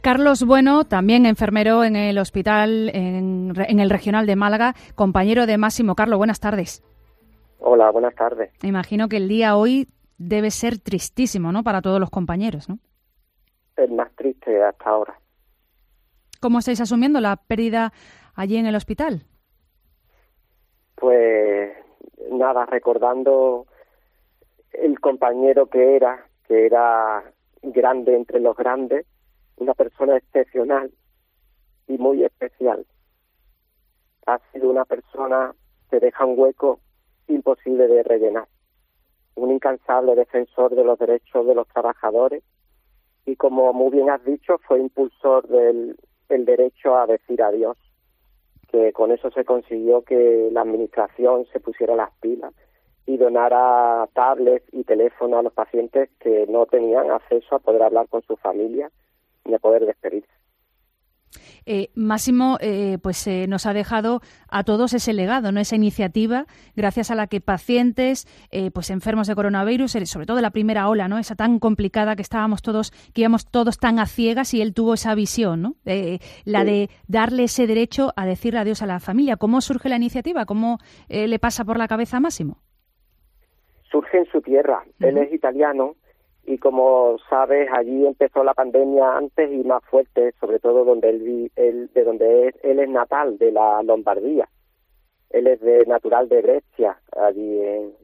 Carlos Bueno, también enfermero en el hospital, en el regional de Málaga, compañero de Máximo. Carlos, buenas tardes. Hola, buenas tardes. Me imagino que el día hoy debe ser tristísimo, ¿no?, para todos los compañeros, ¿no? El más triste hasta ahora. ¿Cómo estáis asumiendo la pérdida allí en el hospital? Pues nada, recordando el compañero que era grande entre los grandes, una persona excepcional y muy especial. Ha sido una persona que deja un hueco imposible de rellenar. Un incansable defensor de los derechos de los trabajadores y, como muy bien has dicho, fue impulsor del derecho a decir adiós, que con eso se consiguió que la administración se pusiera las pilas y donara tablets y teléfonos a los pacientes que no tenían acceso a poder hablar con su familia ni a poder despedirse. Máximo, nos ha dejado a todos ese legado, ¿no?, esa iniciativa, gracias a la que pacientes, enfermos de coronavirus, sobre todo la primera ola, ¿no?, esa tan complicada que íbamos todos tan a ciegas, y él tuvo esa visión, ¿no?, la de darle ese derecho a decirle adiós a la familia. ¿Cómo surge la iniciativa? ¿Cómo le pasa por la cabeza a Máximo? Surge en su tierra. Él es italiano. Y como sabes, allí empezó la pandemia antes y más fuerte, sobre todo donde él es natal, de la Lombardía. Él es natural de Brescia, allí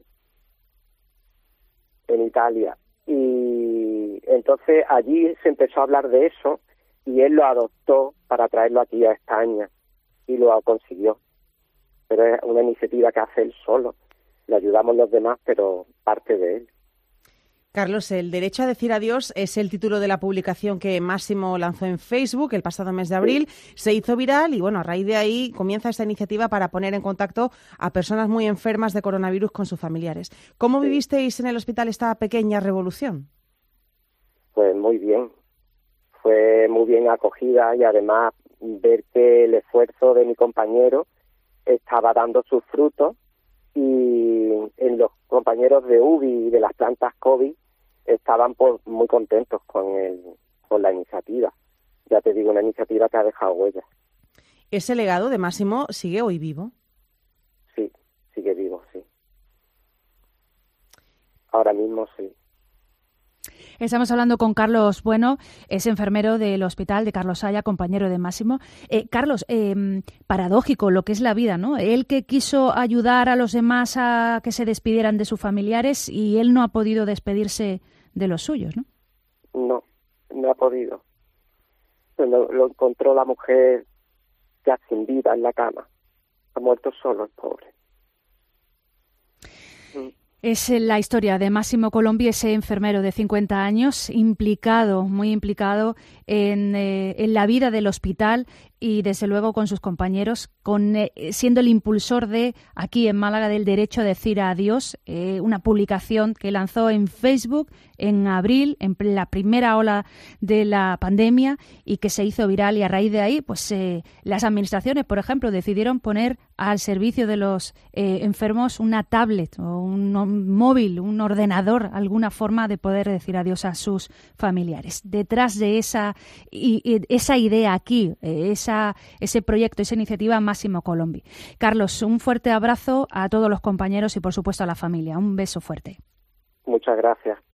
en Italia. Y entonces allí se empezó a hablar de eso y él lo adoptó para traerlo aquí a España y lo consiguió. Pero es una iniciativa que hace él solo. Le ayudamos los demás, pero parte de él. Carlos, el derecho a decir adiós es el título de la publicación que Máximo lanzó en Facebook el pasado mes de abril. Sí. Se hizo viral y, a raíz de ahí comienza esta iniciativa para poner en contacto a personas muy enfermas de coronavirus con sus familiares. ¿Cómo vivisteis en el hospital esta pequeña revolución? Pues muy bien. Fue muy bien acogida y además ver que el esfuerzo de mi compañero estaba dando sus frutos, y en los compañeros de UBI y de las plantas COVID estaban muy contentos con la iniciativa. Ya te digo, una iniciativa que ha dejado huellas. ¿Ese legado de Máximo sigue hoy vivo? Sí, sigue vivo, sí. Ahora mismo sí. Estamos hablando con Carlos Bueno, es enfermero del Hospital de Carlos Saya, compañero de Máximo. Carlos, paradójico lo que es la vida, ¿no? Él que quiso ayudar a los demás a que se despidieran de sus familiares y él no ha podido despedirse de los suyos, ¿no? No ha podido. Lo encontró la mujer ya sin vida en la cama. Ha muerto solo el pobre. Es la historia de Máximo Colombi, ese enfermero de 50 años, muy implicado en la vida del hospital y, desde luego, con sus compañeros, siendo el impulsor aquí en Málaga, del derecho a decir adiós, una publicación que lanzó en Facebook en abril, en la primera ola de la pandemia, y que se hizo viral, y a raíz de ahí, las administraciones, por ejemplo, decidieron poner al servicio de los enfermos una tablet o un móvil, un ordenador, alguna forma de poder decir adiós a sus familiares. Detrás de esa idea aquí, ese proyecto, esa iniciativa, Máximo Colombi. Carlos, un fuerte abrazo a todos los compañeros y, por supuesto, a la familia. Un beso fuerte. Muchas gracias.